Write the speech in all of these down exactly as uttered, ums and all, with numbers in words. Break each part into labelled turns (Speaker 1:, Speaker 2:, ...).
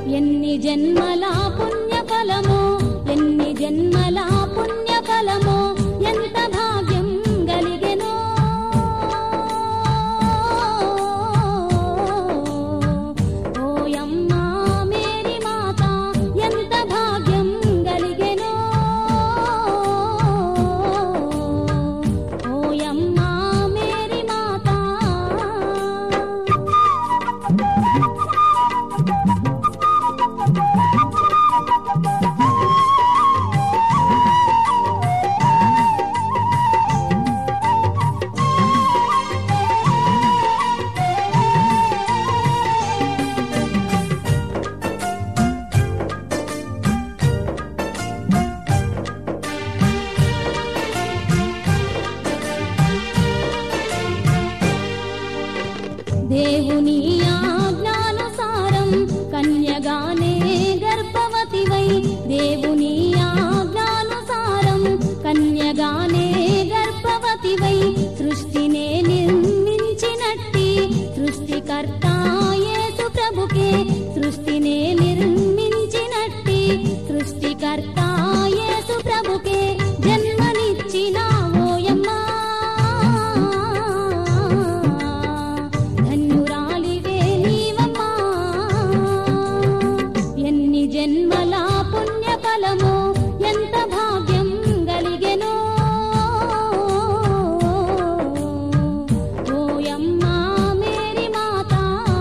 Speaker 1: ఎన్ని జన్మల పుణ్య ఫలమో ఎన్ని జన్మల పుణ్య ఫలమో ఎంత భాగ్యం గలిగెనో ఓయమ్మా మేరీ మాత ఎంత భాగ్యం గలిగెనో ఓయమ్మా మేరీ మాత దేవుని ఆజ్ఞానుసారం కన్యగానే గర్భవతివై దేవుని ఆజ్ఞానుసారం కన్యగానే గర్భవతివై సృష్టినే నిర్మించినట్టి సృష్టికర్త యేసు ప్రభుకే సృష్టినే నిర్మించినట్టి సృష్టికర్త యేసు ప్రభుకే జన్మనిచ్చిన ఓయమ్మా జన్మల పుణ్య ఫలమో ఎంత భాగ్యం గలిగెనో ఓయమ్మా మేరీ మాత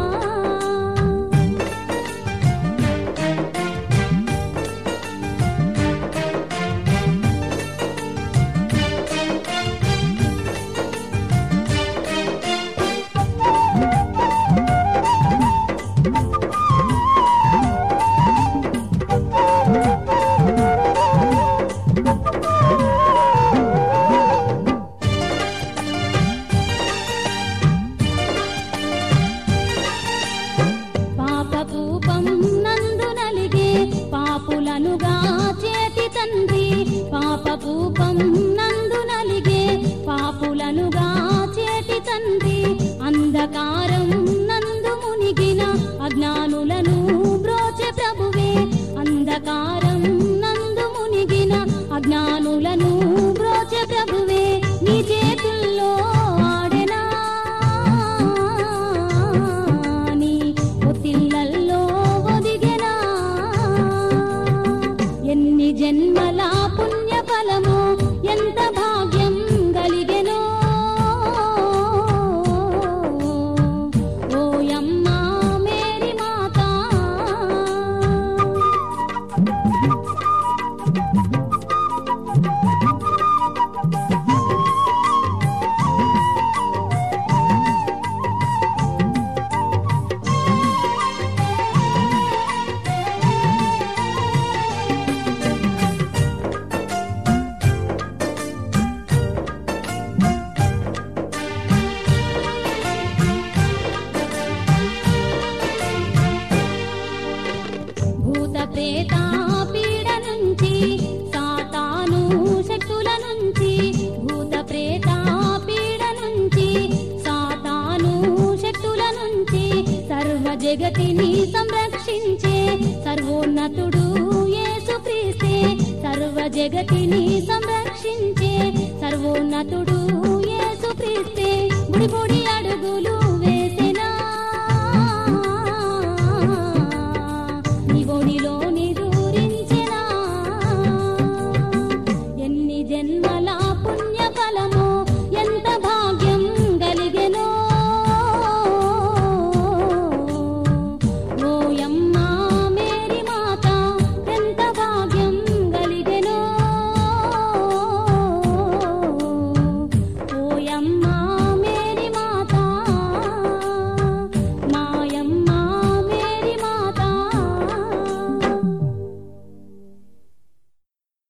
Speaker 1: పాపకూపం నందు నలిగే పాపులనుగా చేతి తండ్రి పాపకూపం నందు నలిగే పాపులనుగా చేతి తండ్రి అంధకారం నందు మునిగిన అజ్ఞానులను బ్రోచె ప్రభువే అంధకారం నందు మునిగిన అజ్ఞానులను బ్రోచె ప్రభువే నీ చేతుల్లో ఆడెనా నీ పొత్తిళ్ళల్లో ఒదిగెనా ఎన్ని జన్మల పుణ్య ఫలమో ఎంత భాగ్యం గలిగెనో ఓయమ్మా మేరీ మాత భూత ప్రేత పీడ నుంచి సాతాను శక్తుల నుంచి భూత ప్రేత పీడ నుంచి సాతాను శక్తుల నుంచి సర్వ జగతిని సంరక్షించే సర్వోన్నతుడు యేసుక్రీస్తే సర్వ జగతిని సంరక్షించే సర్వోన్నతుడు యేసుక్రీస్తే బుడి బుడి